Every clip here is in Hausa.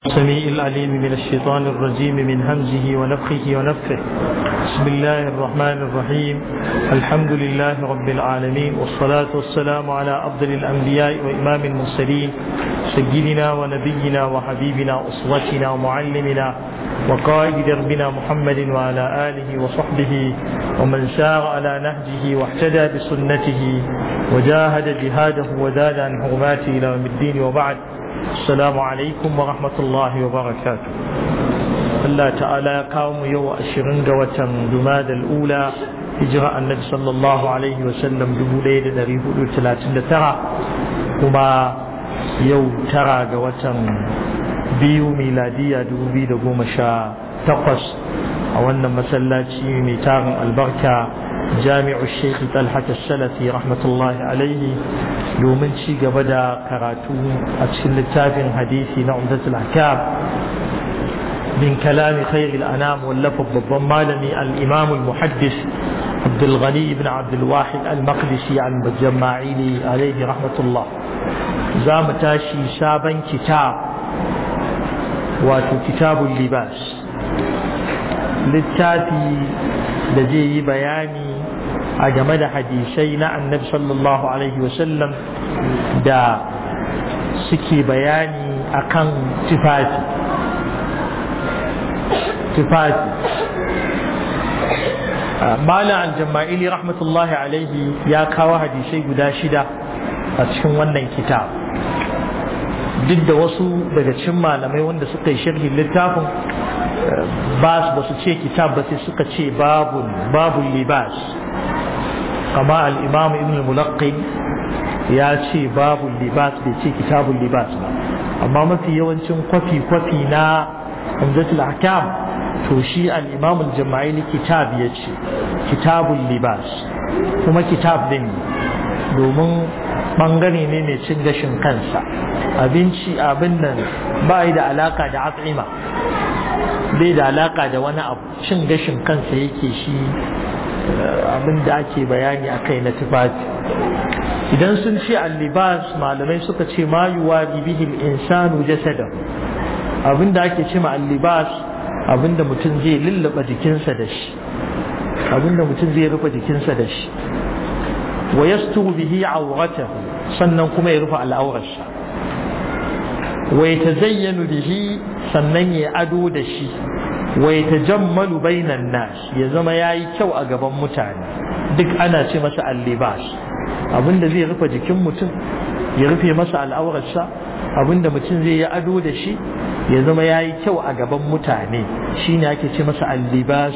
السميع العليم من الشيطان الرجيم من همزه ونفخه ونفخه. بسم الله الرحمن الرحيم. الحمد لله رب العالمين، والصلاة والسلام على أفضل الأنبياء وإمام المرسلين سيدنا ونبينا وحبيبنا أسوتنا ومعلمنا وقائد دربنا محمد وعلى آله وصحبه ومن سار على نهجه واهتدى بسنته وجاهد جهاده وزاد عن حرماته إلى يوم الدين، وبعد. السلام عليكم ورحمة الله وبركاته. الله تعالى قام يوم 20 جمادى الأولى هجرة النبي صلى الله عليه وسلم دبوليد دريه 39 كما يوم ترى biyu miladiya 2018 a wannan masallaci mai tarin albarka jami'u Sheikh Talhat Salafi rahmatullahi alaihi, domin ci gaba da karatu a cikin littafin hadisi na Umdatul Ahkam min kalami khairil anam, wallafa babban malami al-imam al-muhaddis Abdul Ghani ibn Abdul Wahid al-Maqdisi al-Jama'ili alaihi rahmatullah. za mu tashi sabon kitab, wato kitabul libas, littafi da zai yi bayani a game da hadisai na annabi sallallahu alaihi wasallam da suke bayani akan tufafi. Malam al-Jama'ili rahmatullahi alaihi ya kawo hadisai guda 6 a cikin wannan kitab. Duk da wasu daga cikin malamai wanda suka yi sharhin littafin ba su ce kitab ba, sai suka ce babul libas, kama al-imam ibn al-Mulaqqin ya ce babul libas, bai ce kitabul libas ba. amma mafi yawancin kwafi na Umdatul Ahkam to shi al-imam al-Jama'ili kitab ya ce kitabul libas, kuma kitab din domin bangare ne mai cin gashin kansa. Abinci abin nan ba da alaka da at'ima, bai da alaka da wani abu, cin gashin kansa yake shi. Abin da ake bayani akai na tufafi, idan sun ce al-libas, malamai suka ce ma yuwari bihi al-insanu jasadahu. Abin da ake ce ma al-libas, abin da mutum zai lullaba jikinsa da shi, abin da mutum zai rufe jikinsa da shi. wa yasturu bihi awratahu, sannan kuma ya rufe al'aurarsa. wa yatazayyanu bihi, sannan ya ado da shi. wa yatajammalu bainan nas, ya zama yayi kyau a gaban mutane. duk ana ce masa al-libas, abinda zai rufe jikin mutum, ya rufe masa al'aurarsa, abinda mutum zai yi ado da shi, ya zama yayi kyau a gaban mutane, shine ake ce masa al-libas.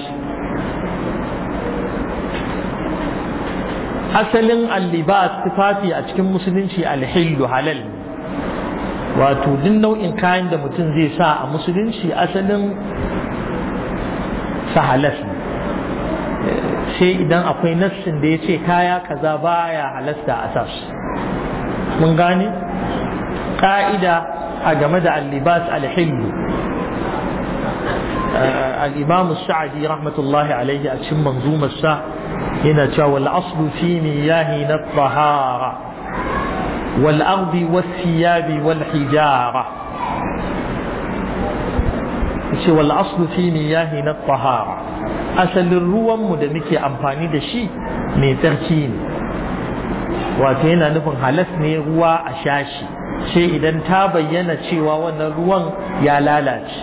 asalin al-libas tufafi a cikin musulunci al-hillu, halal. wato duk nau'in kayan da mutum zai sa a musulunci asalin sa halal, sai idan akwai nassin da ya ce kaya kaza baya halasta a sas. mun gane ka'ida a game da al-libas al-hillu. al-imam as-Sa'di rahmatullahi alayhi a cikin manzumarsa yana cewa wal aslu fi miyahi at-tahara wal ardi was thiyabi wal hijara. ce wal aslu fi miyahi at-tahara, asalin ruwan mu da muke amfani da shi mai tsarki ne. wato yana nufin halas ne ruwa a shashi, sai idan ta bayyana cewa wannan ruwan ya lalace.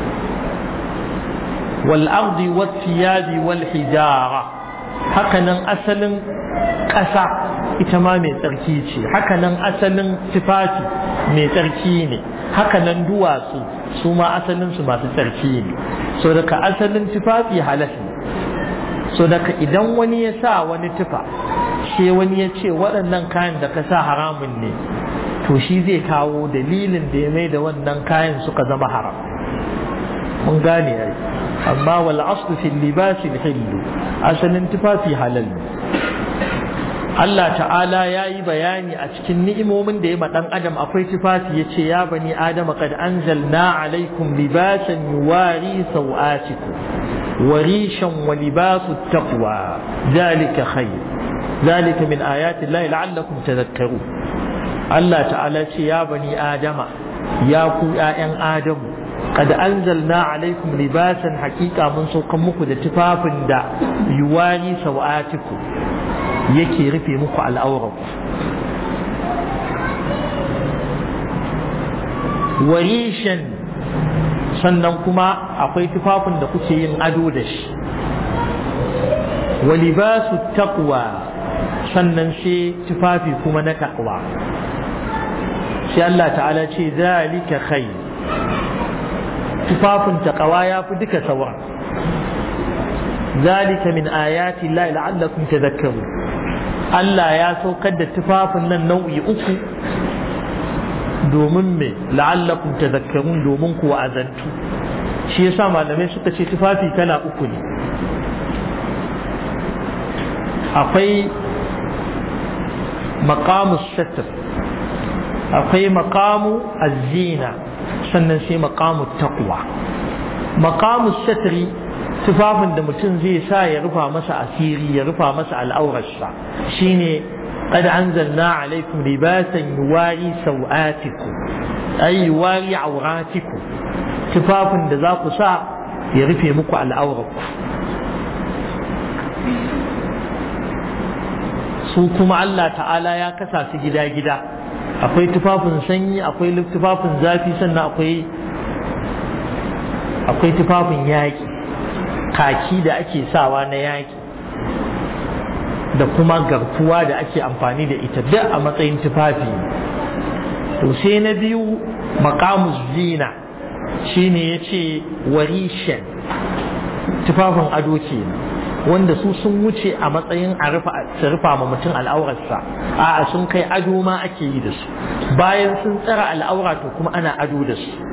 wal ardi was thiyabi wal hijara, hakanan asalin ƙasa ita ma mai tsarki ce, hakanan asalin tufafi mai tsarki ne, hakanan duwatsu su ma asalinsu masu tsarki ne. so daga asalin tufafi halas ne. so daga idan wani ya sa wani tufa, sai wani ya ce waɗannan kayan da ka sa haramun ne, to shi zai kawo dalilin da ya mai da wannan kayan suka zama haram. mun gane ai. amma wal aslu fil libasi al-hillu, asalin tufafi halal ne. Allah ta'ala ya yi bayani a cikin ni'imomin da ya ma ɗan adam akwai tufafi. ya ce ya bani adama qad anzalna alaikum libasan yuwari sau'atikum wa rishan wa libasu taqwa zalika khayr, min ayati llahi la'allakum tadhakkarun. Allah ta'ala ce ya bani adama, ya ku ƴaƴan adamu qad anzalna alaikum libasan haqiqa mun saukan muku da tufafin da yuwari sawatiku yake rufe muku al'auranku warishan sannan kuma akwai tufafin da kuke yin ado da shi wa libasu taqwa sannan sai tufafi kuma na taqwa sai Allah ta'ala ce zalika khair tufafin taqwa yafi duka sauran zalika min ayati llahi la'allakum tadhakkarun Allah ya saukar da tufafin nan nau'i uku domin me la'allakum tadhakkarun domin ku wa'azantu shi yasa malamai suka ce tufafi kala uku ne akwai maqamu satr akwai maqamu az-zina sannan sai maqamu taqwa maqamu satri tufafin da mutum zai sa ya rufa masa asiri ya rufa masa al'aurarsa shine qad anzalna alaykum libasan yuwari sawatikum ay yuwari awratikum tufafin da za ku sa ya rufe muku al'aurarku su kuma Allah ta'ala ya kasa su gida-gida akwai tufafin sanyi akwai tufafin zafi sannan akwai tufafin yaƙi kaki da ake sawa na yaƙi da kuma garkuwa da ake amfani da ita duk a matsayin tufafi to sai na biyu maqamus zina shine yace warishan tufafin ado kenan wanda su sun wuce a matsayin a rufa ma mutum al'aurarsa a sun kai ado ma ake yi da su bayan sun tsara al'aura to kuma ana ado da su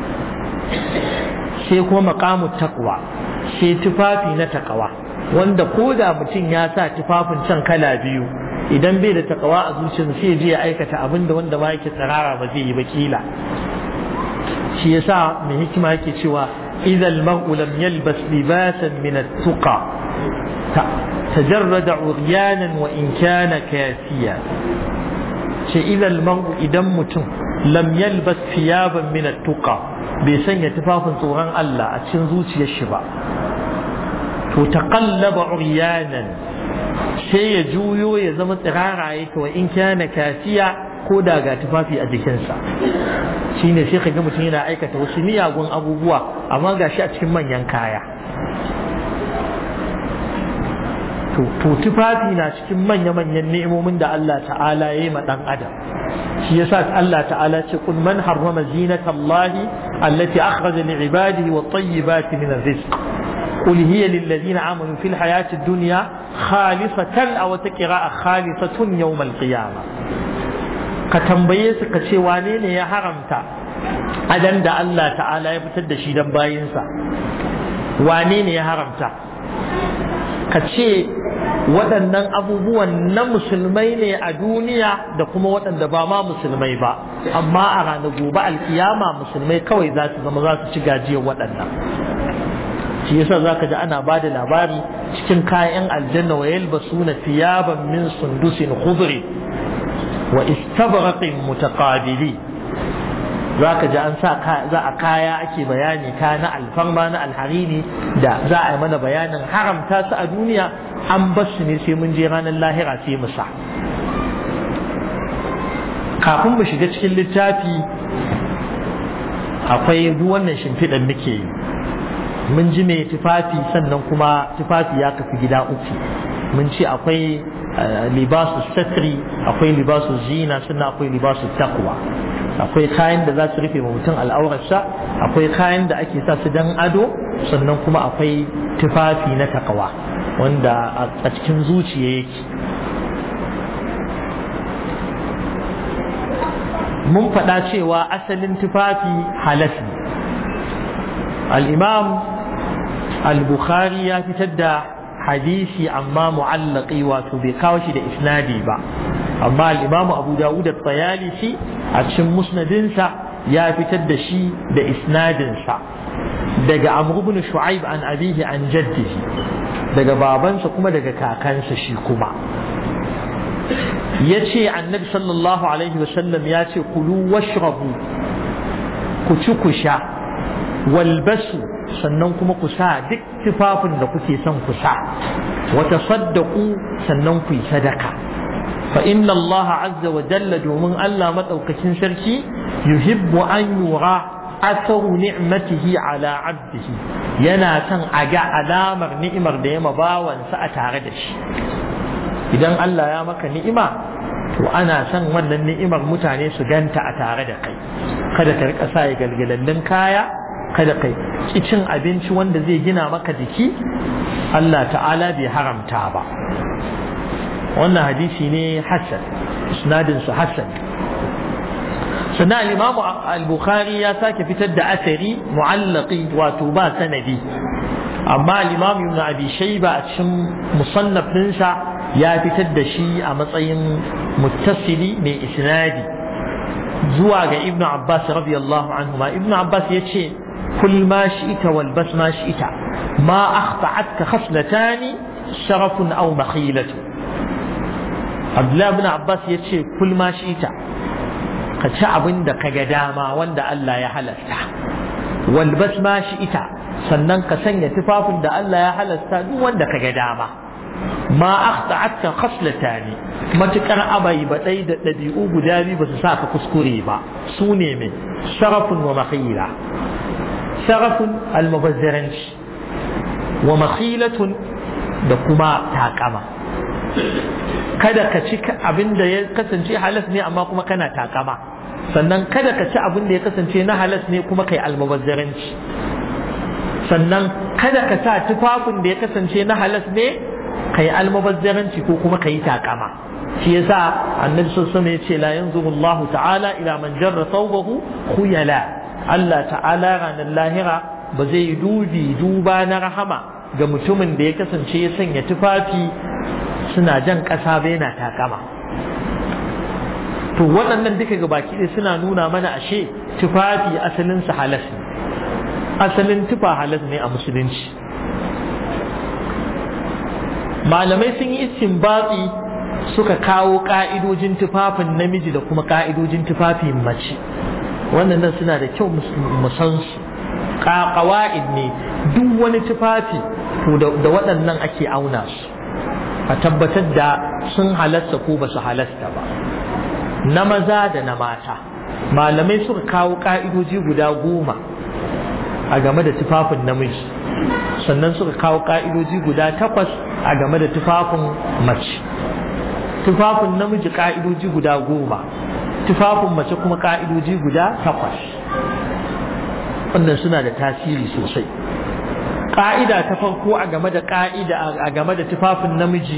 sai kuma maqamu taqwa sai tufafi na taqwa wanda ko da mutum ya sa tufafin can kala biyu idan bai da taqwa a zuciyarsa sai ya aikata abinda wanda ma yake tsarara ba zai yi ba kila shi yasa mai hikima yake cewa idza al-mar'u lam yalbas libasan min at-tuqa tajarrada 'uryanan wa in kana kasiya ce idza al-mar'u idan mutum lam yalbas thiyaban min at-tuqa bai sanya tufafin tsoron Allah a cikin zuciyar shi ba to taqallaba 'uryanan sai ya juyo ya zama tsirara yake wa in kana kasiya ko da ga tufafi a jikinsa shine sai kaga mutum yana aikata wasu miyagun abubuwa amma gashi a cikin manyan kaya to tufafi na cikin manya-manyan ni'imomin da Allah ta'ala ya yi ma dan adam shi yasa Allah ta'ala ce kun man harrama zinata Allah allati akhraja li ibadihi wa tayyibati min ar-rizq qul hiya lil ladina amanu fil hayati ad-dunya khalisatan aw taqra'a khalisatun yawm al-qiyamah ka tambaye su ka ce wane ne ya haramta adan da Allah ta'ala ya fitar da shi dan bayinsa wane ne ya haramta ka ce waɗannan abubuwan na musulmai ne a duniya da kuma waɗanda ba ma musulmai ba amma a ranar gobe alkiyama musulmai kawai za su zama za su ci gajiyar waɗannan shi yasa za ka ji ana ba da labari cikin kayan aljanna wa yalbasuna thiyaban min sundusin khudri wa istabraqin mutaqabili za ka ji an sa za a kaya ake bayani ka na alfarma na alharini da za a yi mana bayanin haramta su a duniya an bar su ne sai mun je ranar lahira sai mu sa kafin mu shiga cikin littafi akwai duk wannan shimfiɗan muke yi mun ji mai tufafi sannan kuma tufafi ya kafi gida uku mun ce akwai libasu satri akwai libasu zina sannan akwai libasu taqwa akwai kayan da za su rufe mutum al'aurarsa akwai kayan da ake sa su dan ado sannan kuma akwai tufafi na taqwa wanda a cikin zuciya yake mun faɗa cewa asalin tufafi halas ne al-imam al-bukhari ya fitar da hadisi amma mu'allaqi wato bai kawo shi da isnadi ba amma al-imam abu dawud at-tayalisi a cikin musnadinsa ya fitar da shi da isnadinsa daga amr ibn shu'aib an abihi an jaddihi daga babansa kuma daga kakansa shi kuma yace annabi sallallahu alaihi wasallam yace kulu washrabu ku ci ku sha, walbasu sannan kuma ku sa duk tufafin da kuke son ku sa, wa tasaddaqu sannan ku yi sadaka. fa inna Allah azza wa jalla, domin Allah madaukakin sarki, yuhibbu an yura atharu ni'matihi ala 'abdihi, yana son a ga alamar ni'imar da ya mabawansa a tare da shi. Idan Allah ya maka ni'ima, to ana son wannan ni'imar mutane su ganta a tare da kai. Kada ka rika sa galgalallin kaya, kada kai cin abinci wanda zai gina maka jiki, Allah ta'ala bai haramta ba. Wannan hadisi ne hasan, isnadin sa hasan. Sannan al-Imam al-Bukhari ya sake fitar da asari mu'allaqi, wato ba sanadi, amma al-Imam Ibn Abi Shayba a cikin musannaf ɗinsa ya fitar da shi a matsayin muttasili mai isnadi zuwa ga Ibn Abbas radiyallahu anhuma. Ibn Abbas yace kul ma shi'ta walbas ma shi'ta ma akhta'atka khaslatani sharafun aw makhilatu. Abdullah ibn Abbas yace kul ma shi'ta, ka ci abin da ka ga dama wanda Allah ya halasta, walbas ma shi'ta sannan ka sanya tufafin da Allah ya halasta duk wanda ka ga dama. ma akhta'atka khaslatani, matukar abai ba dai da dabi'u guda biyu ba su sa ka kuskure ba, su ne mai sharafun wa makhila. sharafun almubazzaranci, wa makhilatun da kuma takama. Kada ka ci abin da ya kasance halas ne amma kuma kana takama, sannan kada ka ci abin da ya kasance na halas ne kuma kai almubazzaranci, sannan kada ka sa tufafin da ya kasance na halas ne kai almubazzaranci ko kuma kai takama. shi yasa annabi sallallahu alaihi wasallam yace la yanzuru Allah ta'ala ila man jarra thawbahu khuyala. Allah ta'ala ranar lahira ba zai duba na rahama ga mutumin da ya kasance ya sanya tufafi suna jan ƙasa ba yana takama. To waɗannan duka gabaki ɗaya suna nuna mana ashe tufafi asalin sa halas ne, asalin tufa halas ne a musulunci. Malamai sun yi istinbati suka kawo ka'idojin tufafin namiji da kuma ka'idojin tufafin mace. Wannan suna da kyau mu san su. Qawaid ne, duk wani tufafi to da waɗannan ake auna su a tabbatar da sun halasta ko ba su halasta ba, na maza da na mata. Malamai suka kawo ka'idoji guda 10 a game da tufafin namiji, sannan suka kawo ka'idoji guda 8 a game da tufafin mace. Tufafin namiji ka'idoji guda 10, tufafin mace kuma ka'idoji guda 8. Wannan suna da tasiri sosai. Ka'ida ta farko a game da tufafin namiji,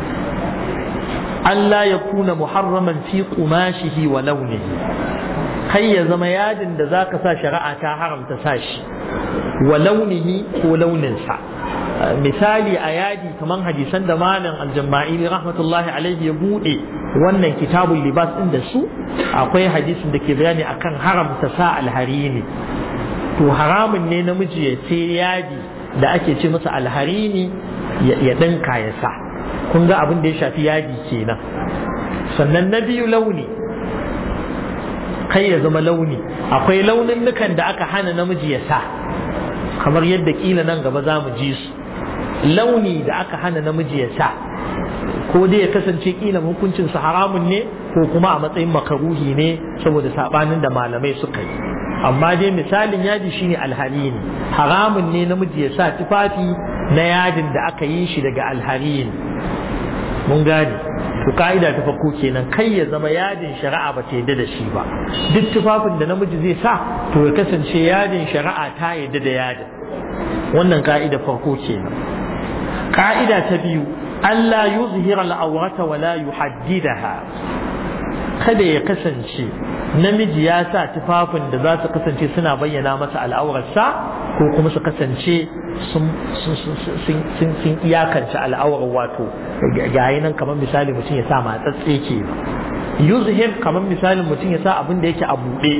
Allah ya kuna muharraman fi qumashihi wa launihi, kai ya zama yadin da zaka sa shari'a ta haramta sa shi, wa launihi ko launinsa. Misali a yadi kaman hadisan da malam al-Jamma'ili rahmatullahi alaihi ya bude wannan kitabul libas din da su, akwai hadisin da ke bayani akan haramta sa alharini. To haramun ne namiji ya ce yadi da ake ce masa alharini ya dinka ya sa. Kun ga abin da ya shafi yadi kenan. Sannan na biyu launi, kai ya zama launi. Akwai launin nukan da aka hana namiji ya sa, kamar yadda kila nan gaba za mu ji su. Launi da aka hana namiji ya sa, ko dai ya kasance kila hukuncinsa haramun ne ko kuma a matsayin makaruhi ne saboda sabanin da malamai suka yi. Amma dai misalin yadi shine alharini. Haramun ne namiji ya sa tufafi na yadin da aka yi shi daga alharini. Mun gane. To ka'ida ta farko kenan, kai ya zama yadin shari'a ba ta yadda da shi ba. Duk tufafin da namiji zai sa to ya kasance yadin shari'a ta yadda da yadin. Wannan ka'ida farko kenan. Ka'ida ta biyu, Allah yuzhira al-awrata wa la yuhaddidaha. Kada ya kasance namiji ya sa tufafin da za su kasance suna bayyana masa al'aurarsa, ko kuma su kasance sun iyakance al'aurar, wato gayi nan kamar misali mutum ya sa matsatse ke. Yuzhir kamar misalin mutum ya sa abin da yake a buɗe.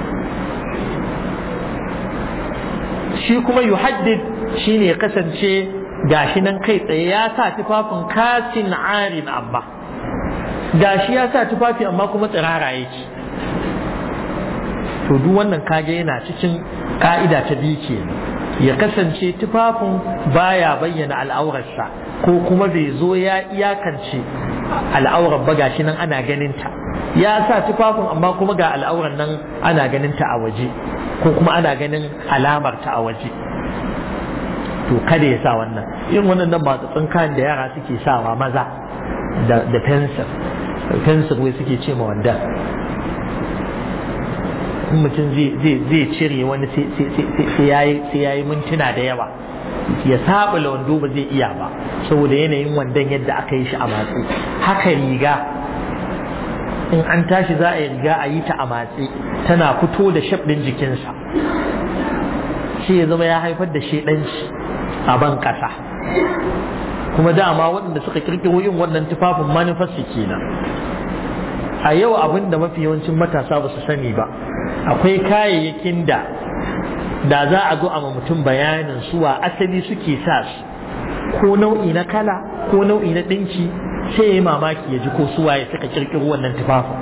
Shi kuma yuhaddid shine ya kasance gashi nan kai tsaye ya sa tufafin kasin arin, amma gashi ya sa tufafi amma kuma tsirara yake. to duk wannan kage yana cikin ka'ida ta biyu kenan, ya kasance tufafin baya bayyana al'aurarsa ko kuma bai zo ya iyakance al'aurar ba, gashi nan ana ganin ta, ya sa tufafin amma kuma ga al'aurar nan ana ganin ta a waje ko kuma ana ganin alamar ta a waje, to kada ya sa wannan. Irin wannan nan masu tsinkan da yara suke sawa maza da fensir wai suke ce ma wanda in mutum zai cire wani sai ya yi mintuna da yawa, ya saba wando ba zai iya ba saboda yanayin wandon yadda aka yi shi a matsi. Haka riga in an tashi za a yi riga a yi ta a matsi, tana fito da shaf ɗin jikinsa, shi ya zama ya haifar da shedanci a ban ƙasa. Kuma dama waɗanda suka kirkiro yin wannan tufafin manufarsu kenan. A yau abin da mafi yawancin matasa ba su sani ba, akwai kayayyakin da za a zo a mutum bayanin suwa asali suke sa su, ko nau'i na kala ko nau'i na ɗinki, sai ya yi mamaki ya ji ko suwa ya suka kirkiro wannan tufafin.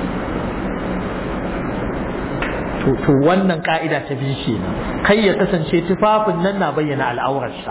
To wannan ka'ida ta biyu kenan, kai ya kasance tufafin nan na bayyana al'aurarsa.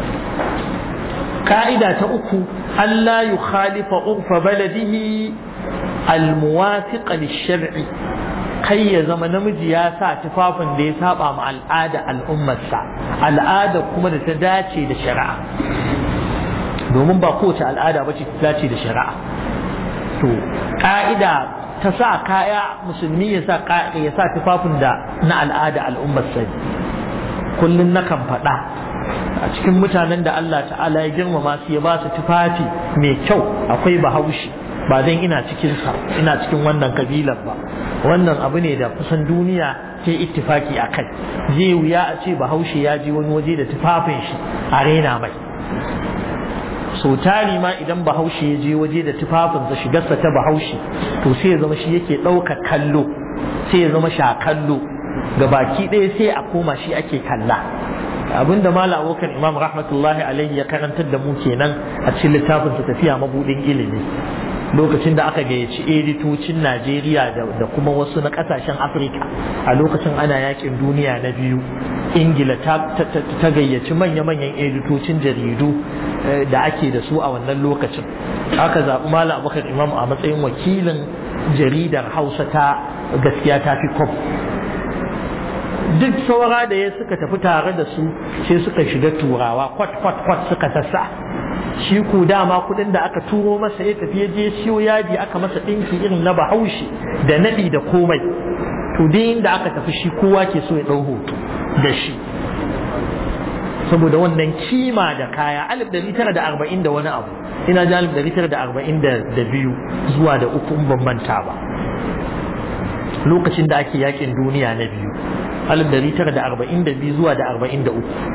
ka'ida ta uku, Allah yukhalifa urfa baladihi almuwafiqa lish-shar'i, kai ya zama namiji ya sa tufafin da ya saba ma al'ada al'ummarsa, al'ada kuma da ta dace da shari'a, domin ba kowace al'ada bace ta dace da shari'a. to ka'ida ta sa kaya musulmi ya sa tufafin da na al'ada al'ummarsa. kullun nakan faɗa a cikin mutanen da Allah ta'ala ya girmama su ya ba su tufafi mai kyau akwai Bahaushe, ba dan ina cikin wannan kabilar ba. Wannan abu ne da kusan duniya ta ittifaki akai. Zai wuya a ce Bahaushe ya je wani waje da tufafin shi a rena mai. So tari ma idan Bahaushe ya je waje da tufafinsa, shigarsa ta Bahaushe, to sai ya zama shi yake ɗaukar kallo, sai ya zama sha kallo ga baki ɗaya, sai a koma shi ake kalla. Abinda Malam Abubakar Imam rahmatullahi alaihi ya karantar da mu kenan a cikin littafin sa Tafiya Mabudin Ilimi, lokacin da aka gayyaci editocin Najeriya da kuma wasu na kasashen Afirka a lokacin ana yakin duniya na biyu. Ingila ta gayyaci manya-manyan editocin jaridu da ake da su a wannan lokacin. Aka zaɓi Malam Abubakar Imam a matsayin wakilin jaridar Hausa ta Gaskiya ta fi Kwab. Duk saura da ya suka tafi tare da su sai suka shiga turawa kwat suka sassa. Shi ku dama kudin da aka turo masa ya tafi je siyo yadi aka masa dinki irin na Bahaushe da nadi da komai. To dai inda aka tafi shi kowa ke so ya dau hoto da shi, saboda wannan kima da kaya. 1940 da wani abu, ina ji 1942 zuwa da 3 ban manta ba, lokacin da ake yakin duniya na biyu, 1942 zuwa da 43.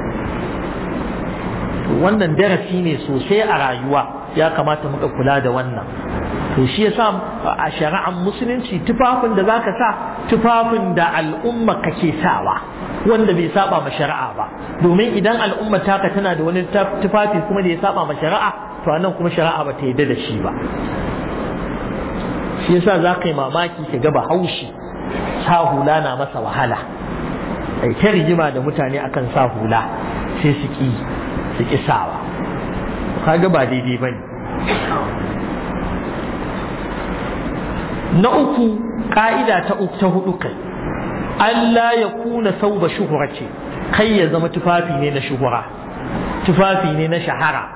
wannan darasi ne sosai a rayuwa, ya kamata muka kula da wannan. to shi yasa a shari'ar musulunci tufafin da zaka sa tufafin da al'umma kake sawa, wanda bai saba ma shari'a ba, domin idan al'umma taka tana da wani tufafi kuma da ya saba ma shari'a, to anan kuma shari'a ba ta yarda da shi ba. shi yasa zaka yi mamaki ka ga Bahaushe sa hula na masa wahala, ai ta rigima da mutane akan sa hula sai su ki sawa, kaga ba daidai bane. na uku, ka'ida ta hudu kai, Allah ya kuna sauba shuhura ce, kai ya zama tufafi ne na shuhura, tufafi ne na shahara.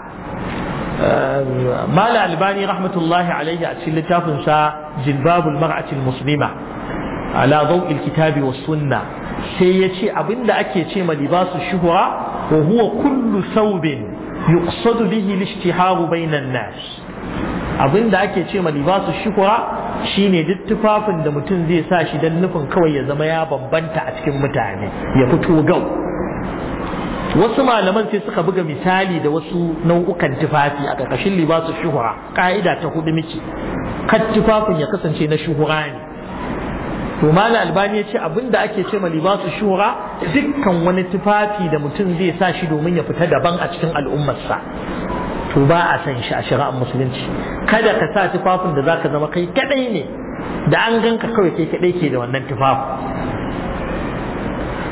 Mala Albani rahmatullahi alaihi a cikin littafinsa Jilbabul Mar'atil Muslima ala Daw'il Kitabi was Sunna sai ya ce abinda ake ce ma libasu shuhura wa huwa kullu thawbin yuqsadu bihi al-ishtiharu bainan nas. Abinda ake ce ma libasu shuhura shine duk tufafin da mutum zai sa shi dan nufin kawai ya zama ya bambanta a cikin mutane, ya fito gau. Wasu malaman sai suka buga misali da wasu nau'ukan tufafi a ƙarƙashin libasu shuhura. Ka'ida ta hudu miki, kad tufafin ya kasance na shuhura ne. To Malam Albani ya ce abinda ake ce ma libasu shuhura dukkan wani tufafi da mutum zai sa shi domin ya fita daban a cikin al'ummarsa, to ba a san shi a shari'ar musulunci. Kada ka sa tufafin da zaka zama kai kadai ne, da an ganka kawai kai kadai ke da wannan tufafin.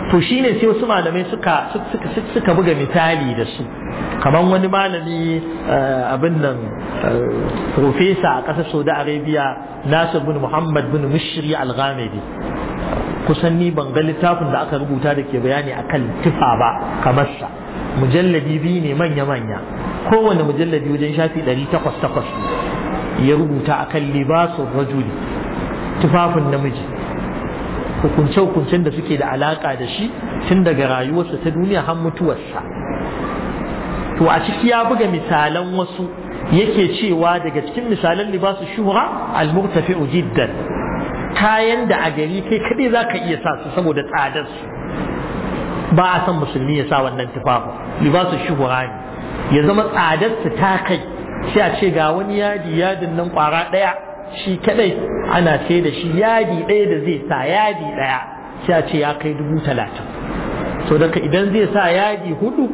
to shine sai wasu malamai suka buga misali da su, kamar wani malami abin nan profesa a ƙasar Saudi Arabia, Nasir bin Muhammad bin Mishri Al-Ghamidi, kusan ni ban ga littafin da aka rubuta da ke bayani akan tufa ba kamar sa. Mujalladi biyu ne manya-manya, kowane mujalladi wajen shafi 800 ya rubuta akan libasun rajuli, tufafin namiji, hukunce-hukuncen da suke da alaka da shi tun daga rayuwarsa ta duniya har mutuwarsa. To a ciki ya buga misalan wasu, yake cewa daga cikin misalan libasu shuhra al-murtafi'u jiddan, kayan da a gari kai kadai zaka iya sa su saboda tsadar su, ba a san musulmi ya sa wannan tufafin. Libasu shuhra ne, ya zama tsadar su ta kai sai a ce ga wani yadin nan kwara daya shi kadai ana sai da shi yadi daya da zai sa yadi daya sai a ce ya kai 30,000. so daga idan zai sa yadi 4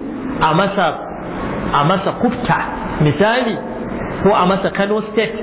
a masa kufta misali, ko a masa Kano state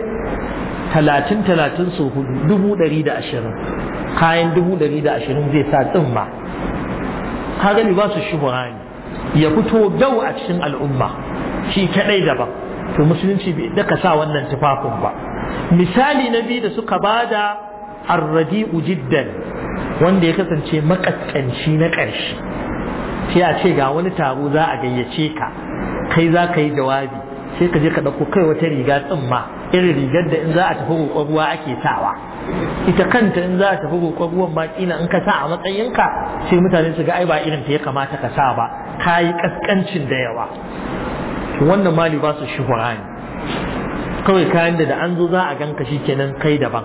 30 so 4 120, kayan 120 zai sa tsimma. kaga ba su shuhura ne, ya fito dau a cikin al'umma shi kadai daban, to musulunci bai daka sa wannan tufafin ba. Misali na biyu da suka bada arradi'u jiddan, wanda ya kasance makaskanci na ƙarshe, sai a ce ga wani taro za a gayyace ka, kai za ka yi jawabi, sai ka je ka ɗauko kai wata riga tsimma, irin rigar da in za a tafi roƙon ruwa ake sawa, ita kanta in za a tafi roƙon ruwan ma kila in ka sa a matsayinka sai mutane su ga ai ba irin ta ya kamata ka sa ba, ka yi kaskancin da yawa. Wannan mali ba su shuhura ne, kawai kayan da an zo za a ganka shi kenan kai daban.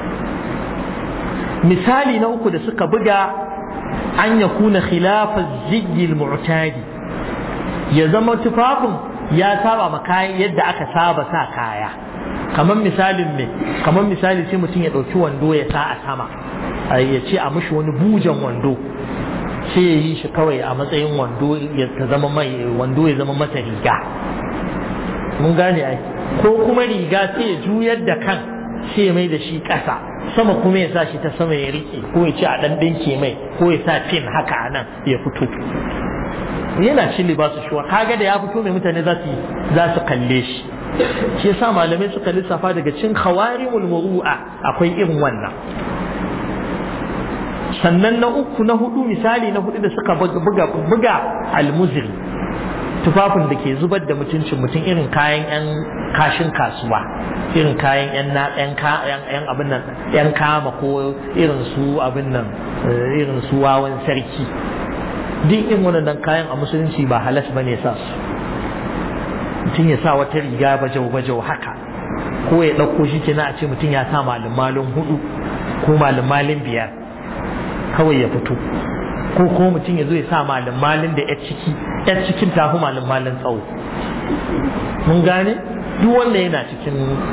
Misali na uku da suka buga, an ya kuna khilafa ziggil mu'tadi, ya zama tufafin ya saba ma kayan yadda aka saba sa kaya. Kamar misali sai mutum ya ɗauki wando ya sa a sama, ya ce a mushi wani bujan wando, sai ya yi shi kawai a matsayin wando ya zama masa riga. Mun gane ai, ko kuma riga sai ya juyar da kan sai ya mai da shi ƙasa, sama kuma ya sa shi ta sama ya rike, ko ya ce a ɗan ɗinke mai, ko ya sa pin haka a nan ya fito. Yana cin libasu shuwa, kaga da ya fito mai mutane za su kalle shi. Shi yasa malamai suka lissafa daga cin khawarimul muru'a akwai irin wannan. Sannan na hudu misali na hudu da suka buga almuziri, tufafin da ke zubar da mutuncin mutum, irin kayan yan kashin kasuwa, irin kayan yan abin nan, yan kama, ko irin su abin nan, irin su wawan sarki. Duk in wannan kayan a musulunci ba halas bane sa su. Mutum ya sa wata riga bajau haka, ko ya ɗauko shi kenan a ce mutum ya sa malin 4 ko malin 5 kawai ya fito, ko mutum ya zo ya sa malin da yar cikin tafi malin tsawo. Mun gane duk wanda yana cikin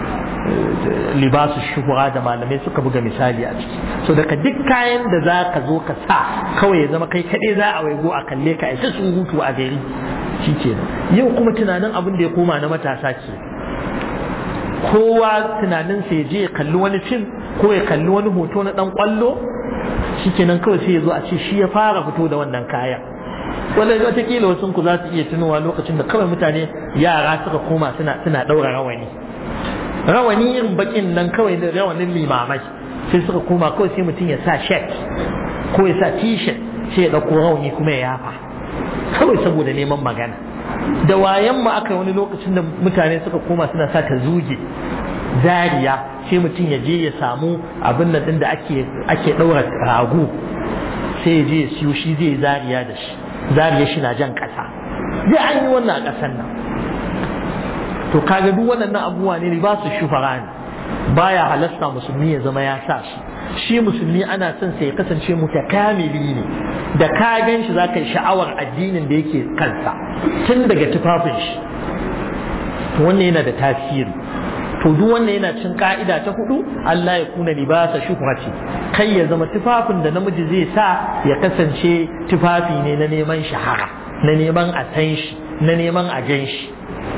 libasu shuhura da malamai suka buga misali a ciki. So daga duk kayan da za ka zo ka sa kawai ya zama kai kaɗai za a waigo a kalle ka isa sun hutu a gari, shi ke yau kuma tunanin abin da ya koma na matasa ke, kowa tunanin sai je ya kalli wani fim ko ya kalli wani hoto na ɗan ƙwallo, shi kenan kawai sai ya zo a ce shi ya fara fito da wannan kayan. Wataƙila wasu ku za su iya tunowa lokacin da kawai mutane yara suka koma suna ɗaura rawani irin bakin nan, kawai da rawanin limamai, sai suka koma kawai sai mutum ya sa shirt ko ya sa t-shirt sai ya ɗauko rawani kuma ya yafa, kawai saboda neman magana. Da wayan ma aka wani lokacin da mutane suka koma suna sa ta zuge zariya, sai mutum ya je ya samu abin nan din da ake ɗaura rago, sai ya je ya siyo shi zai zariya da shi, zariya shi na jan ƙasa. Zai an yi wannan a ƙasar nan. To kaga duk waɗannan abubuwa ne ba su shufara ne, baya halasta musulmi ya zama ya sa shi musulmi ana son sai ya kasance mutakamili ne, da ka gan shi zaka yi sha'awar addinin da yake kansa tun daga tufafin shi. To wannan yana da tasiri. To duk wannan yana cin ka'ida ta 4, Allah ya kuna libasa shuhrati, kai ya zama tufafin da namiji zai sa ya kasance tufafi ne na neman shahara, na neman a san shi, na neman a gan shi.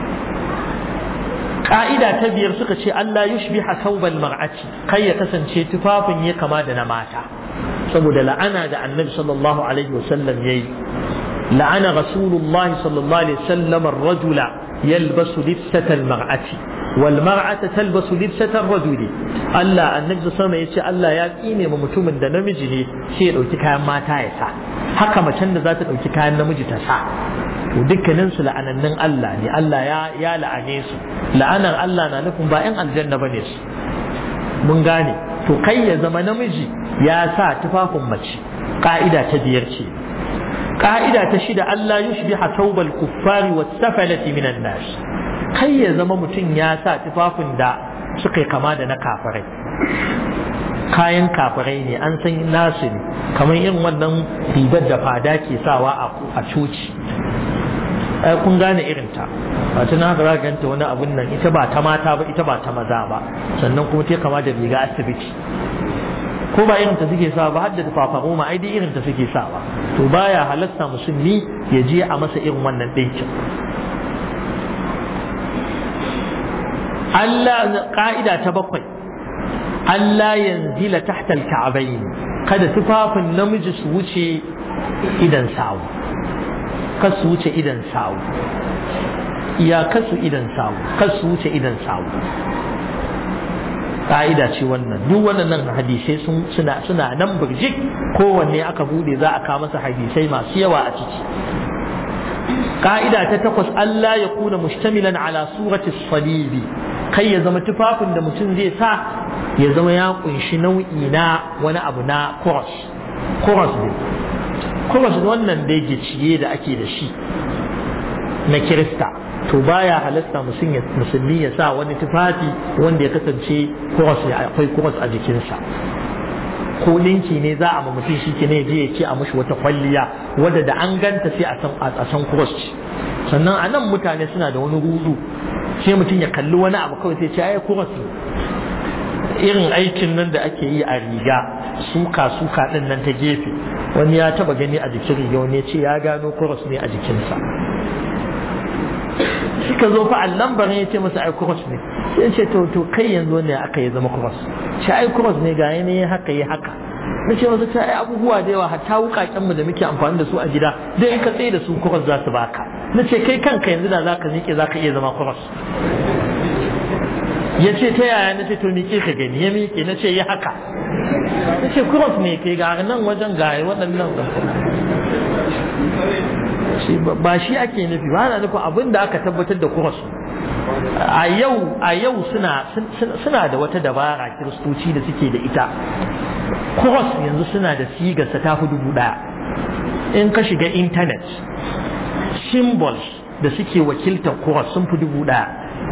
Ka'ida ta 5 suka ce Allah yushbiha thawbal mar'ati, kai ya kasance tufafin ya kama da na mata, saboda la'ana da annabi sallallahu alaihi wasallam yayi la'ana rasulullahi sallallahu alaihi wasallam ar-rajula yalbasu lissata al-mar'ati wal mar'ata talbasu lissata ar-rajuli Allah annabi sama yace Allah ya tsine ma mutumin da namiji ne sai ya dauki kayan mata ya sa haka macen da za ta dauki kayan namiji ta sa to dukkanin su la'anannin Allah ne Allah ya la'ane su la'anar Allah na nufin ba 'yan aljanna bane su mun gane to kai ya zama namiji ya sa tufafin mace ka'ida ta 5 ce ka'ida ta 6 Allah yushbiha thawbal kuffari was safalati minan nas kai ya zama mutum ya sa tufafin da suka kama da na kafirai kayan kafirai ne an san nasu ne kamar irin wannan rigar da fada ke sawa a coci kun gane irin ta ba ta na ga ganta wani abun nan ita ba ta mata ba ita ba ta maza ba sannan kuma ta kama da riga asibiti ko ba irin ta suke sawa ba hadda fafaro ma ai dai irin ta suke sawa to baya halasta musulmi ya je a masa irin wannan ɗinkin Allah ka'ida ta 7 Allah yanzila tahta al-ka'bayn kada tufafin namiji su wuce idan sawu kasu wuce idan sawu kasu idan sawu kasu wuce idan sawu ka'ida ce wannan duk wannan hadisai suna nan burjik kowanne aka bude za a kawo masa hadisai masu yawa a ciki ka'ida ta 8 Allah ya kuna mushtamilan ala surati salibi kai ya zama tufafin da mutum zai sa ya zama ya kunshi nau'i na wani abu na cross wannan da yake ciye da ake da shi na kirista to baya halasta musulmi ya sa wani tufafi wanda ya kasance akwai cross a jikinsa ko dinki ne za a ma mutum shi ke ne je ya ce a mashi wata kwalliya wadda da an ganta sai a san cross sannan a nan mutane suna da wani rudu sai mutum ya kalli wani abu kawai sai ce ai cross irin aikin nan da ake yi a riga suka din nan ta gefe wani ya taba gani a jikin riga wani ya ce ya gano cross ne a jikinsa suka zo fa allambarin ya ce masa ai cross ne sai ce to kai yanzu ne aka yi zama cross shi ai cross ne ga ne haka yi haka na ce masa ta ai abubuwa da yawa hatta wukaken mu da muke amfani da su a gida dai in ka tsaye da su cross za su baka na ce kai kanka yanzu da zaka miƙe zaka iya zama cross ya ce ta yaya na ce to miƙe ka gani ya miƙe na ce yi haka na ce cross ne kai ga nan wajen ga waɗannan ba shi ake nufi ba na nufin abin da aka tabbatar da cross a yau suna da wata dabara kiristoci da suke da ita cross yanzu suna da sigarsa ta fi 1000 in ka shiga intanet symbols da suke wakiltar cross sun fi 1000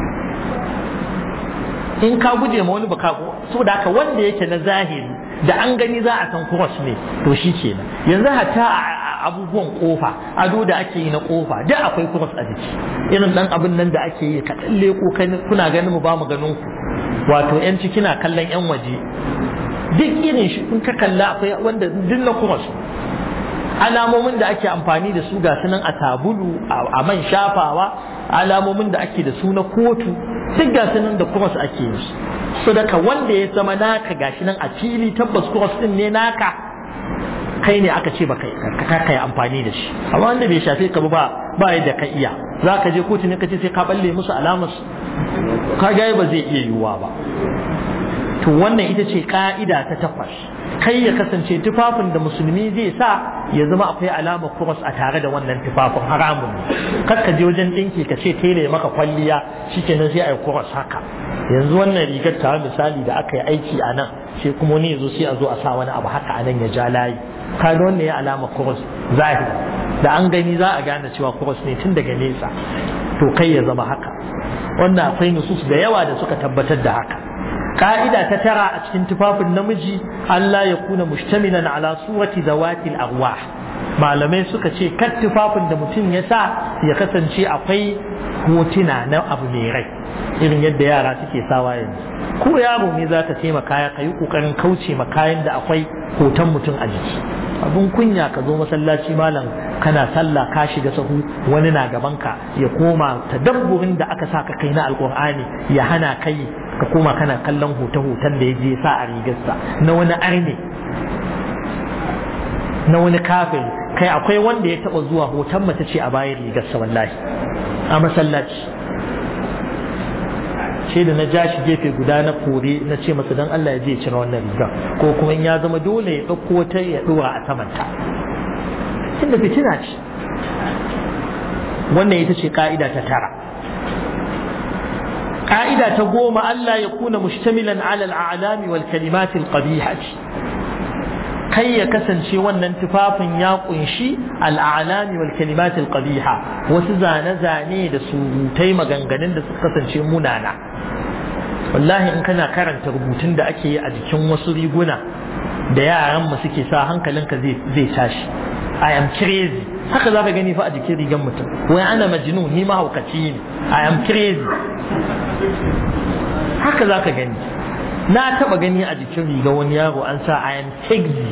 in ka guje ma wani baka saboda haka wanda yake na zahiri da an gani za a san cross ne to shi kenan yanzu hatta abubuwan kofa ado da ake yi na kofa duk akwai cross a jiki irin dan abin nan da ake yi ka dalle ko kuna ganin mu ba mu ganin ku wato yan ciki na kallon yan waje duk irin shi kun ka kalla akwai wanda duk na cross alamomin da ake amfani da su ga sunan a sabulu a man shafawa alamomin da ake da su na kotu duk ga sunan da cross ake yi so daga wanda ya zama naka gashi nan a fili tabbas cross din ne naka kai ne aka ce ba kai amfani da shi amma wanda bai shafe ka ba yadda ka iya za ka je kotu ne ka ce sai ka balle musu alamar ka ga ba zai iya yiwuwa ba to wannan ita ce ka'ida ta 8 kai ya kasance tufafin da musulmi zai sa ya zama akwai alamar cross a tare da wannan tufafin haramun kar ka je wajen dinki ka ce tele maka kwalliya shikenan sai ai cross haka yanzu wannan rigar ta misali da aka yi aiki a nan sai kuma wani yazo sai a zo a sa wani abu haka a nan ya ja layi kaga wannan ya alama cross zahiri da an gani za a gane cewa cross ne tun daga nesa to kai ya zama haka wannan akwai nusus da yawa da suka tabbatar da haka ka'ida ta 9 a cikin tufafin namiji Allah ya kuna mushtamilan ala surati zawatil arwah malamai suka ce kan tufafin da mutum ya sa ya kasance akwai hotuna na abu mai rai irin yadda yara suke sawa yanzu ko yaro ne za ta taimaka ya kai kokarin kauce ma kayan da akwai hoton mutum a jiki abun kunya ka zo masallaci malam kana sallah ka shiga sahu wani na gaban ka ya koma tadabburin da aka saka kai na alqur'ani ya hana kai ka koma kana kallon hoton da ya je sa a rigarsa na wani arne na wani kafiri. Kai akwai wanda ya taba zuwa hoton mace ce a bayan rigarsa wallahi a masallaci, sai da na ja shi gefe guda na kore na ce masa dan Allah ya je cire wannan rigar, ko kuma in ya zama dole ya ɗauko ta ya ɗora a samanta, tunda fitina ce. wannan ita ce ka'ida ta 9. ka'ida ta 10, Allah ya kuna mushtamilan ala al'alami wal kalimati al-qabihati, kai ya kasance wannan tufafin ya kunshi al'alami wal kalimati al-qabiha, wasu zane-zane da surutai maganganun da suka kasance munana. wallahi in kana karanta rubutun da ake yi a jikin wasu riguna da yaran mu suke sa, hankalinka zai tashi. I am crazy, haka za ka gani fa a jikin rigan mutum, wai ana majnun, ni mahaukaci ne, I am crazy, haka za ka gani. na taba gani a jikin riga wani yaro an sa I am sexy.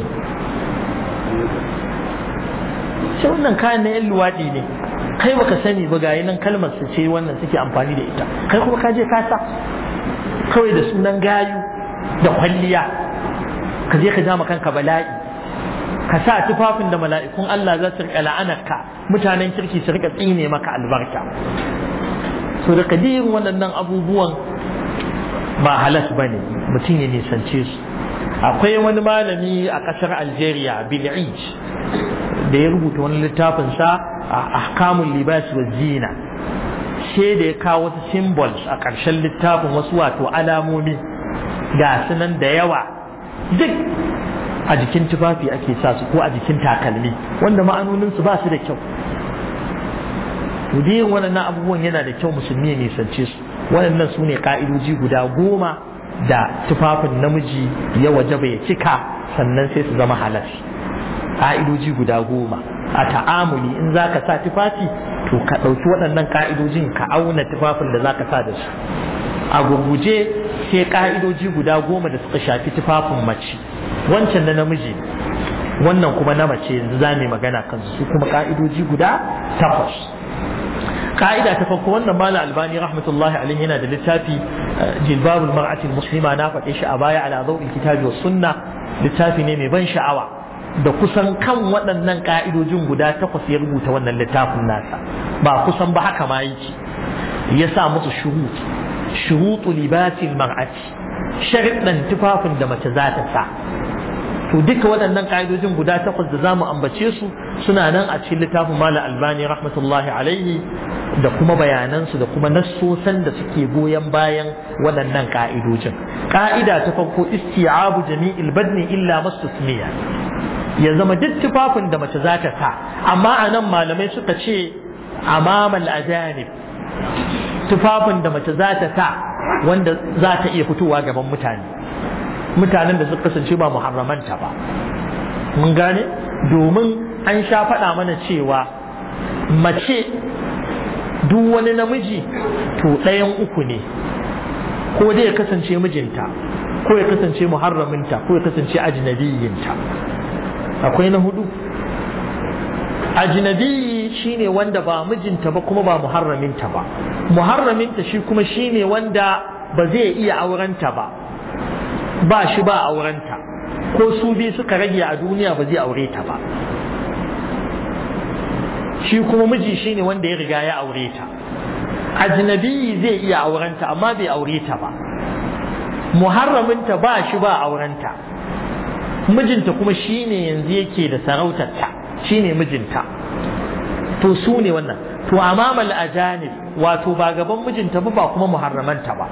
sai wannan kayan na yan luwaɗi ne, kai baka sani ba, gayi nan kalmar su ce wannan suke amfani da ita, kai kuma ka je ka sa kawai da sunan gayu da kwalliya, ka je ka ja ma kanka bala'i, ka sa tufafin da mala'ikun Allah za su rika la'anarka, mutanen kirki su rika tsine maka albarka. so da kadirin waɗannan abubuwan ba halas bane mutum ya nisance su. akwai wani malami a ƙasar Algeria, Bil'ij, da ya rubuta wani littafin sa a ahkamul libas wa zina, sai da ya kawo wasu symbols a ƙarshen littafin, wasu wato alamomi ga sunan da yawa, duk a jikin tufafi ake sa su ko a jikin takalmi, wanda ma'anoninsu ba su da kyau. yin waɗannan abubuwan yana da kyau musulmi ya nisance su. waɗannan su ne ƙa'idoji guda 10 da tufafin namiji ya wajaba ya cika, sannan sai su zama halal. ƙa'idoji guda 10 a ta'amuli, in za ka sa tufafi to ka ɗauki waɗannan ƙa'idojin ka auna tufafin da za ka sa da su. a gurguje sai ƙa'idoji guda 10 da suka shafi tufafin mace, wancan na namiji, wannan kuma na mace, yanzu za mu magana kansu su kuma ƙa'idoji guda 8. ka'ida ta farko, wannan mala albani rahmatullahi alaihi yana da littafi jilbabul mar'ati muslima, na faɗe shi a baya, ala dawil kitabi was sunna. littafi ne mai ban sha'awa, da kusan kan waɗannan ka'idojin guda 8 ya rubuta wannan littafin nasa, ba kusan ba haka ma yake. ya sa musu shurutu libasil mar'ati, sharuɗan tufafin da mace za ta sa. to duka waɗannan ka'idojin guda 8 da zamu ambace su suna nan a cikin littafin mala albani rahmatullahi alaihi, da kuma bayanansu da kuma nassosan da suke goyon bayan waɗannan ka'idojin. ka'ida ta farko, isti'abu jami'il badni illa mastusmiya, ya zama duk tufafin da mace za ta sa, amma a nan malamai suka ce amamal ajanib, tufafin da mace za ta sa wanda za ta iya fitowa gaban mutanen da suka kasance ba muharramanta ba. mun gane, domin an sha faɗa mana cewa mace, duk wani namiji to ɗayan uku ne, ko dai ya kasance mijinta, ko ya kasance muharraminta, ko ya kasance ajnabiyinta. akwai na 4, ajnabi shine wanda ba mijinta ba kuma ba muharraminta ba. muharraminta shi kuma shine wanda ba zai iya aurenta ba shi ba aurenta, ko su biyu suka rage a duniya ba zai aure ta ba. shi kuma miji shine wanda ya riga ya aure ta. ajnabi zai iya aurenta amma bai aure ta ba. muharraminta ba shi ba aurenta, mijinta kuma shine yanzu yake da sarautarta, shine mijinta. to su ne wannan. to amamal ajanib, wato ba gaban mijinta ba kuma muharramanta ba.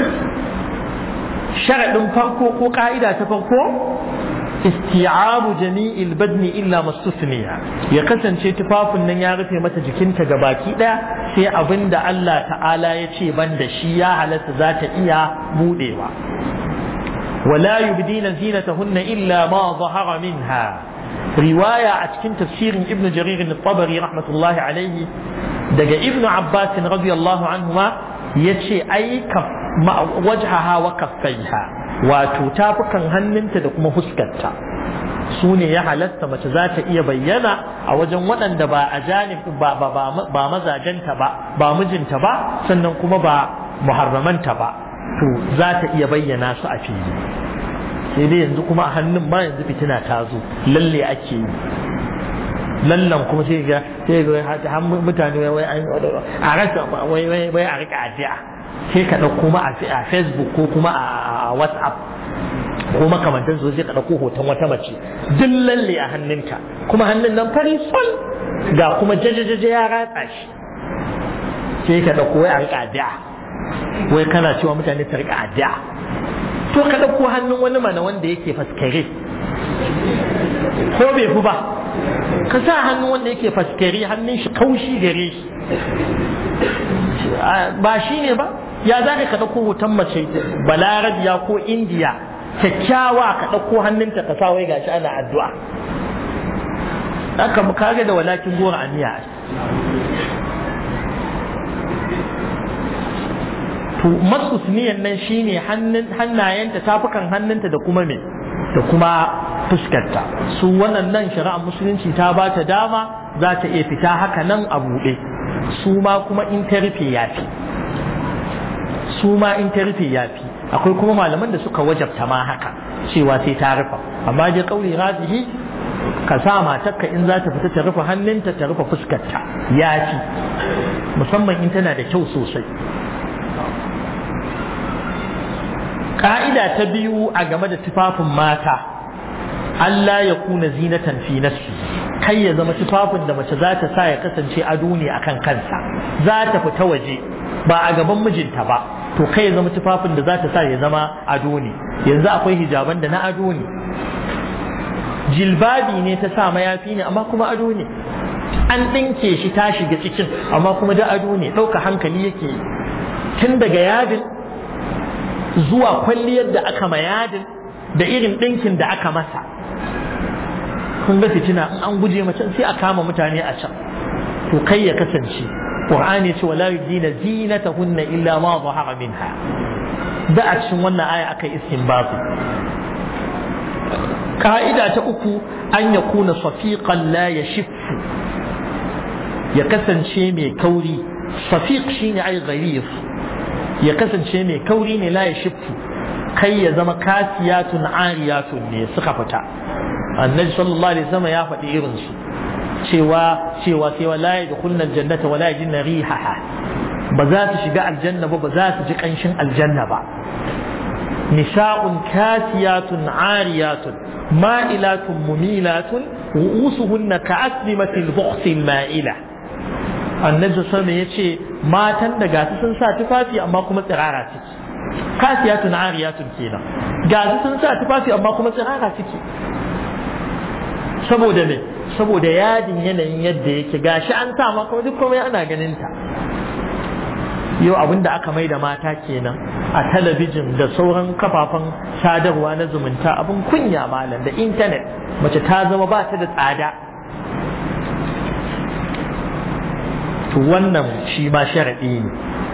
sharadin farko ko ka'ida ta farko, isti'abu jami'il badni illa mastusniya, ya kasance tufafin nan ya rufe mata jikinta gabaki daya, sai abinda Allah ta'ala ya ce banda shi ya halatta za ta iya budewa. wala yubdina zinatahunna illa ma zahara minha. riwaya a cikin tafsirin ibn jarir al-tabari rahmatullahi alayhi daga ibn abbas radiyallahu anhuma yace ai wajhaha wa kaffaiha, wato tafukan hannunta da kuma huskarta su ne ya halatta mace za ta iya bayyana a wajen waɗanda ba a janib ba mazajenta ba mijinta ba, sannan kuma ba muharramanta ba, to za ta iya bayyana su a fili. sai dai yanzu kuma a hannun ma yanzu fitina ta zo lalle ake yi lallan kuma sai ga mutane wai a rasa wai a rika addu'a sai ka dauko ma a Facebook ko kuma a WhatsApp ko makamantan su sai ka dauko hoton wata mace duk lalle a hannunka kuma hannun nan fari sol ga kuma jajajaja ya ratsa shi sai ka dauko wai a rika addu'a wai kana cewa mutane su rika addu'a to ka dauko hannun wani mana wanda yake faskare ko bai fi ba ka sa hannu wanda yake faskari hannun shi kaushi gare shi ba shi ne ba ya za ka ɗauko hoton mace balarabiya ko indiya kyakkyawa ka ɗauko hannunta ka sa wai gashi ana addu'a haka mu kage da walakin gora aniya to masusniyan nan shine hannayenta tafukan hannunta da kuma me da kuma fuskarta su wannan shari'ar musulunci ta ba ta dama za ta iya fita haka nan a buɗe su ma kuma in ta rufe yafi akwai kuma malaman da suka wajabta ma haka cewa sai ta rufa amma dai kauli rajihi ka sa matarka in za ta fita ta rufe hannunta ta rufe fuskarta yafi musamman in tana da kyau sosai. Ka'ida ta biyu a game da tufafin mata Allah ya kuna zinatan fi nafsi kai ya zama tufafin da mace za ta sa ya kasance ado ne akan kansa za ta fita waje ba a gaban mijinta ba to kai ya zama tufafin da za ta sa ya zama ado ne yanzu akwai hijaban da na ado ne jilbabi ne ta sa mayafi ne amma kuma ado ne an ɗinke shi ta shiga cikin amma kuma da ado ne ɗauka hankali yake tun daga yadin zuwa kwalliyar da aka mayadin da irin ɗinkin da aka masa kun ga fitina in an guje mace sai a kama mutane a can to kai ya kasance Qur'ani ce wala yudina zinatahunna illa ma zahara minha da a cikin wannan aya akai istinbati ka'ida ta uku an yakuna safiqan la yashiffu ya kasance mai kauri safiq shine ai ghalif ya kasance mai kauri ne la yashiffu kai ya zama kasiyatun ariyatun ne suka fita annabi sallallahu alaihi wasallam ya faɗi irin su cewa sai wala yadkhuluna aljannata wala yajidna rihaha ba za su shiga aljanna ba za su ji kanshin aljanna ba nisa'un kasiyatun ariyatun ma'ilatun mumilatun ru'usuhunna ka'aslimatil bukhsil ma'ila annabi sallallahu alaihi wasallam yace matan da gasu sun sa tufafi amma kuma tsirara ciki kasiyatun ariyatun kenan gasu sun sa tufafi amma kuma tsirara ciki saboda me saboda yadin yanayin yadda yake gashi an sa maka duk komai ana ganin ta yau abinda aka mai da mata kenan a talabijin da sauran kafafen sadarwa na zumunta abin kunya malam da intanet mace ta zama ba ta da tsada to wannan shi ma sharadi ne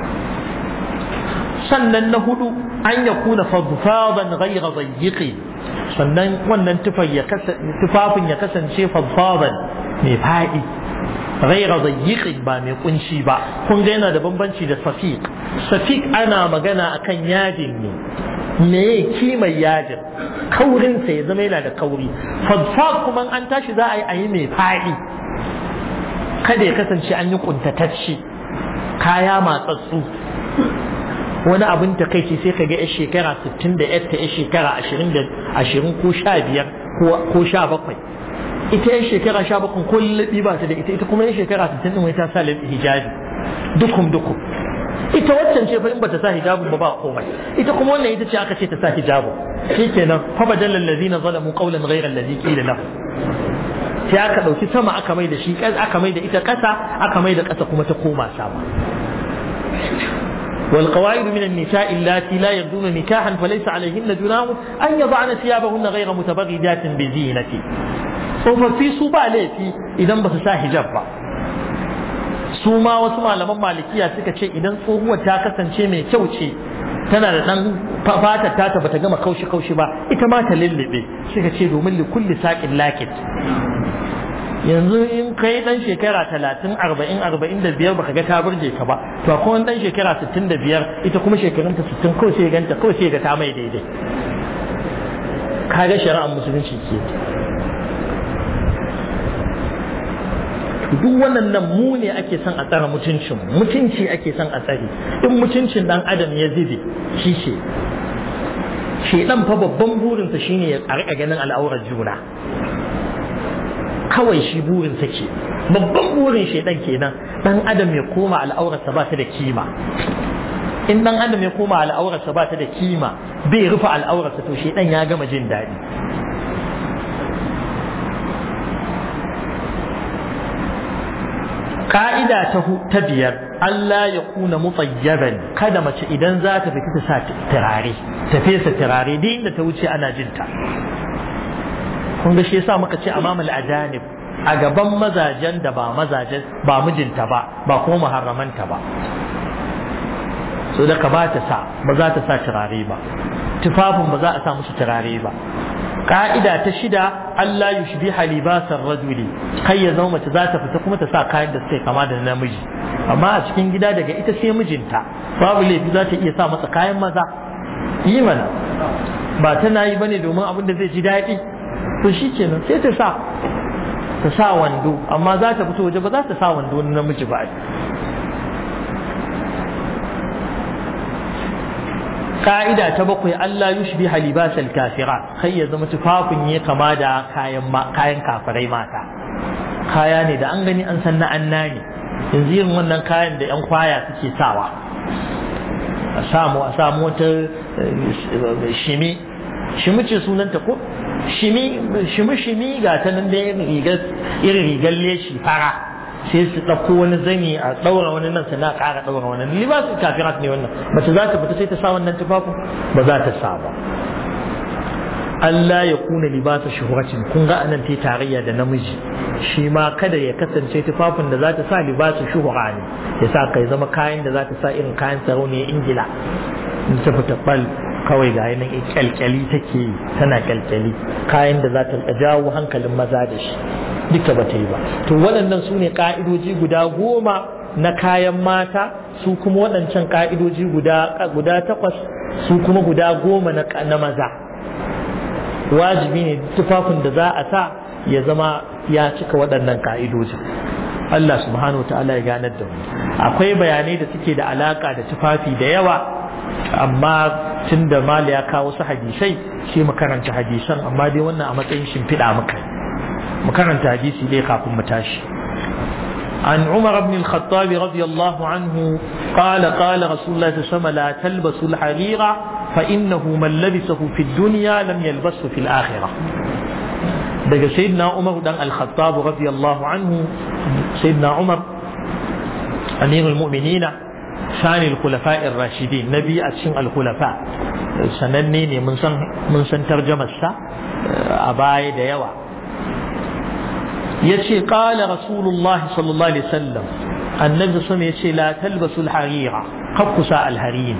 sannan na hudu an ya kuna fadfadan ghayra dayyiqi sannan wannan tufafin ya kasance fadfadan mai fadi ghayra dayyiqi ba mai kunci ba kun ga yana da bambanci da safiq ana magana akan yadin ne me kimar yadin kaurin sa ya zama yana da kauri fadfad kuma an tashi za a yi mai fadi kada ya kasance an yi kuntatacce kaya matsatsu wani abin ta kai sai ka ga 'yar shekara 60 da 'yar shekara 20 ko 15 ko 17 ita 'yar shekara 17 ko lallabi ba ta da ita kuma 'yar shekara 60 din wai ta sa hijabi dukum ita waccan ce fa in bata sa hijabin ba komai ita kuma wannan ita ce aka ce ta sa hijabin shikenan fa badal allazina zalamu qawlan ghayra allazi qila lahu sai aka dauki sama aka mai da shi aka mai da ita kasa aka mai da kasa kuma ta koma sama والقواعد من النساء اللاتي لا يرجون نكاحا فليس عليهن جناح أن يضعن ثيابهن غير متبرجات بزينة وفي صوبة ليتي إذا بس سا حجاب سوما وسما لما مالكية سكتشي إذا صوهو تاكسن شيء من كوشي tana da dan fata ta bata gama kaushi ba ita ma ta lullube suka ce domin li kulli saqin lakit yanzu in kai dan shekara 30 40 45 baka ga ta burge ka ba to akwai dan shekara 65 ita kuma shekarunta 60 kawai sai ganta kawai sai ga ta mai daidai kaga shari'ar musulunci ke duk wannan mu ne ake son a tsara mutunci ake son a tsare in mutuncin dan adam ya zube shi ce shedan fa babban burinsa shine ya rika ganin al'aurar juna kawai shi burinsa ke babban burin shedan kenan dan adam ya koma al'aurarsa ba ta da kima in dan adam ya koma al'aurarsa ba ta da kima bai rufe al'aurarsa to shedan ya gama jin daɗi ka'ida ta biyar Allah ya kuna mutayyaban kada mace idan za ta fita ta sa turare ta fesa turare duk inda ta wuce ana jinta kun ga shi yasa muka ce amamul ajanib a gaban mazajen da ba mijinta ba kuma muharramanta ba so da ka ba ta za ta sa turare ba tufafin ba za a sa musu turare ba ka'ida ta shida Allah yushbiha libasar rajuli kai ya zama mace za ta fita kuma ta sa kayan da suke kama da namiji amma a cikin gida daga ita sai mijinta babu laifi za ta iya sa masa kayan maza yi mana ba tana yi bane domin abin da zai ji daɗi to shi kenan sai ta sa wando amma za ta fito waje ba za ta sa wando na namiji ba ka'ida ta bakwai Allah yushbi halibasal kafira kai ya zama tufafin ya kama da kayan kafirai mata kaya ne da an gani an san na anna ne yanzu yin wannan kayan da yan kwaya suke sawa a samu wata shimi ce sunanta ko shimi ga ta nan da irin rigar leshi fara sai su ɗauko wani zani a ɗaura wani nan sana ƙara ɗaura wani libasu kafirat ne wannan mace za ta fita sai ta sa wannan tufafin ba za ta sa ba Allah ya kuna libasa shuhratin kun ga anan tai tarayya da namiji shi ma kada ya kasance tufafin da za ta sa libasa shuhra ne ya sa kai zama kayan da za ta sa irin kayan sarauniyar Ingila in ta fita bal kawai ga yanin kyalkyali take tana kyalkyali kayan da za ta jawo hankalin maza da shi duka ba ta yi ba to waɗannan su ne ƙa'idoji guda 10 na kayan mata su kuma waɗancan ƙa'idoji guda 8 su kuma guda 10 na maza wajibi ne tufafin da za a sa ya zama ya cika waɗannan ƙa'idoji Allah subhanahu wa ta'ala ya ganar da mu akwai bayanai da suke da alaka da tufafi da yawa amma tun da mali ya kawo su hadisai shi mu karanta hadisan amma dai wannan a matsayin shimfiɗa muka مكان حديث ليه خاف متاشي عن عمر بن الخطاب رضي الله عنه قال رسول الله صلى الله عليه وسلم لا تلبسوا الحرير فإنه من لبسه في الدنيا لم يلبسه في الآخرة دقى سيدنا عمر بن الخطاب رضي الله عنه سيدنا عمر أمير المؤمنين ثاني الخلفاء الراشدين نبي أتشن الخلفاء سنني من سن ترجمة أباي ديوا yace qala rasulullah sallallahu alaihi wasallam annabi sun yace la talbasu alharira qafsa alharin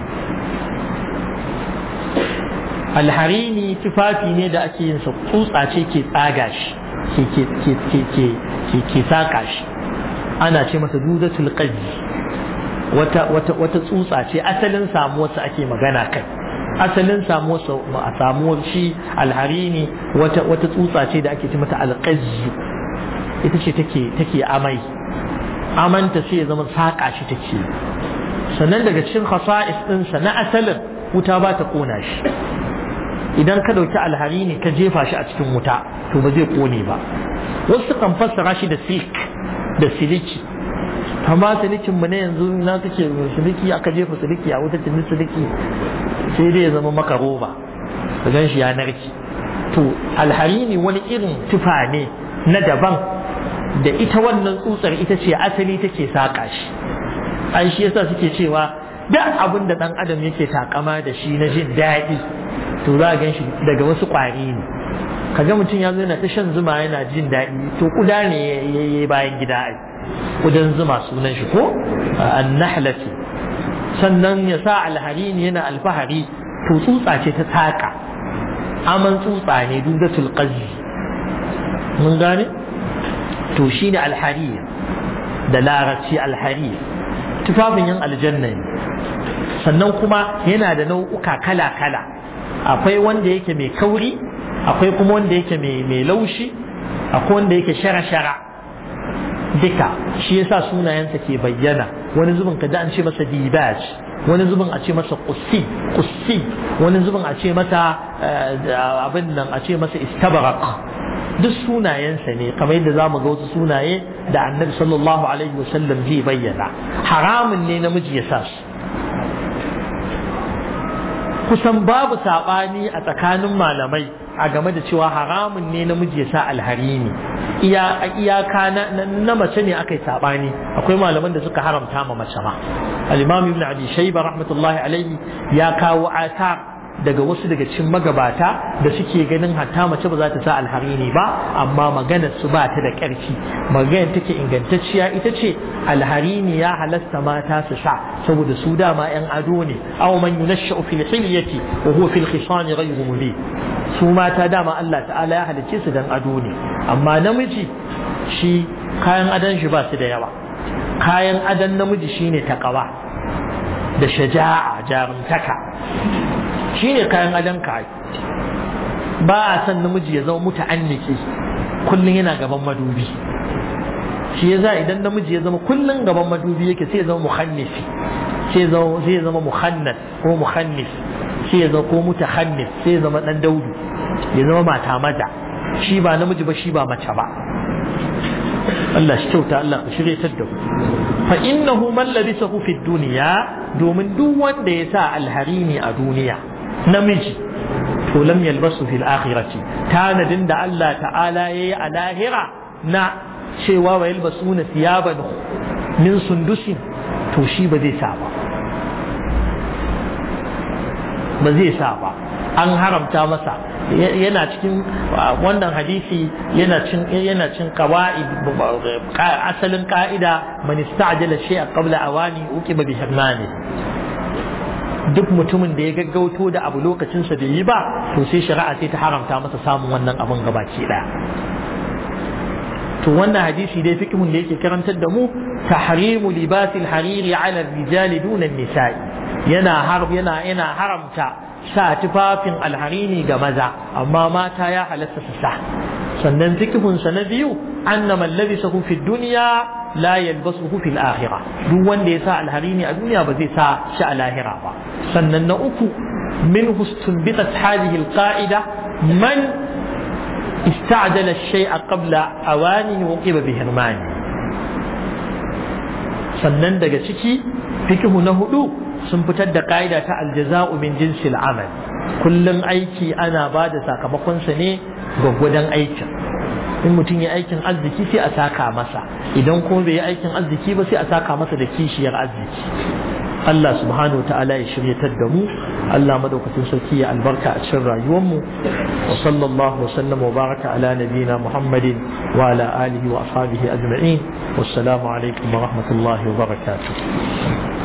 alharini tufafi ne da ake yin sa tsutsa ce ke tsaga shi ke saka shi ana ce masa dudatul qazzi wata tsutsa ce asalin samuwar sa ake magana kai asalin samuwar shi alharini wata tsutsa ce da ake ce mata alqazzi ita ce take amanta sai ya zama saƙa shi take sannan daga cikin khasa'is ɗinsa na asalin wuta ba ta ƙona shi idan ka ɗauki alhari ne ka jefa shi a cikin wuta to ba zai ƙone ba wasu kan fassara shi da siliki amma silikin mu ne yanzu na kake siliki aka jefa siliki a wuta tuni siliki sai dai ya zama maka roba ka gan shi ya narki to alhari ne wani irin tufa ne na daban da ita wannan tsutsar ita ce asali take saƙa shi an shi yasa suke cewa duk abin da ɗan adam yake takama da shi na jin daɗi to za a gan shi daga wasu ƙwari ne kaga mutum ya zo yana ta shan zuma yana jin daɗi to kuda ne ya yi bayan gida ai kudan zuma sunan shi ko annahlati sannan ya sa alharini yana alfahari to tsutsa ce ta saƙa aman tsutsa ne dudatul qazzi mun gane to shine alharir da larabci alharir tufafin yan aljanna ne sannan kuma yana da nau'uka kala-kala akwai wanda yake mai kauri akwai kuma wanda yake mai laushi, akwai wanda yake shara-shara duka. Shi yasa sunayensa ke bayyana. Wani zubin ka ji an ce masa dibaj, wani zubin a ce masa qussi, wani zubin a ce masa abin nan, a ce masa istabarak. Duk sunayensa ne, kamar yadda zamu ga wasu sunaye da Annabi sallallahu alaihi wasallam zai bayyana. Haramun ne namiji ya sa su. Kusan babu saɓani a tsakanin malamai a game da cewa haramun ne namiji ya sa alharini. Iyaka na mace ne aka yi saɓani. Akwai malaman da suka haramta ma mace ma. Al-Imam Ibn Abi Shayba rahmatullahi alaihi ya kawo athar daga wasu daga cikin magabata da suke ganin hatta mace ba za ta sa alharini ba, amma maganar su ba ta da ƙarfi. Maganar take ingantacciya ita ce alharini ya halasta mata su sa, saboda su dama yan ado ne. Aw man yunashsha'u fil hilyati wa huwa fil khisani ghayru mubin. Su mata dama Allah ta'ala ya halicce su dan ado ne, amma namiji shi kayan adon shi ba su da yawa. Kayan adon namiji shine taqwa da shaja'a, jarumtaka, shine kayan adon ka. Ba a san namiji ya zama muta'anniki kullun yana gaban madubi. Shi yasa idan namiji ya zama kullun gaban madubi yake sai ya zama mukhannisi, sai ya zama mukhannas ko mukhannis, sai ya zama ko mutahannis, sai ya zama dan daudu, ya zama mata maza. Shi ba namiji ba, shi ba mace ba. Allah shi kyauta, Allah ka shiryatar da ku. Fa innahu man labisahu fi dunya, domin duk wanda ya sa alharini a duniya namiji, to lam yalbasu fil akhirati, tanadin da Allah ta'ala yayi a lahira na cewa wa yalbasuna thiyaban min sundusin, to shi ba zai sa ba, ba zai sa ba. An haramta masa. Yana cikin wannan hadisi, yana cin qawaid, asalin ka'ida, man ista'jala shay'a qabla awani uqiba bi hirmani. Duk mutumin da ya gaggauto da abu lokacin sa bai yi ba, to sai shari'a sai ta haramta masa samun wannan abun gabaki daya. To wannan hadisi dai fikihun da yake karantar da mu, tahrimu libasil hariri ala rijali duna nisa'i. Yana haramta sa tufafin alharini ga maza, amma mata ya halatta su sa. Sannan fikihun sa na biyu, anna man labisahu fi dunya la yalbasuhu fil akhirah. Duk wanda ya sa alharini a duniya ba zai sa shi a lahira ba. Sannan na uku, min hustunbitat hadhihi alqa'ida, man ista'jala ash-shay'a qabla awanihi uqiba bi hirmani. Sannan daga ciki fikihu na hudu, sun fitar da ƙa'ida ta aljaza'u min jinsil amal. Kullum aiki ana ba da sakamakonsa ne gwaggwadon aikin. In mutum ya aikin arziki sai a saka masa, idan kuma bai yi aikin arziki ba sai a saka masa da kishiyar arziki. Allah subhanahu wa ta'ala ya shiryatar da mu. Allah madaukakin sarki ya albarka a cikin rayuwarmu. Wa sallallahu wa sallam wa baraka ala nabiyina Muhammadin wa ala alihi wa ashabihi ajma'in. Wassalamu alaikum wa rahmatullahi wa barakatuh.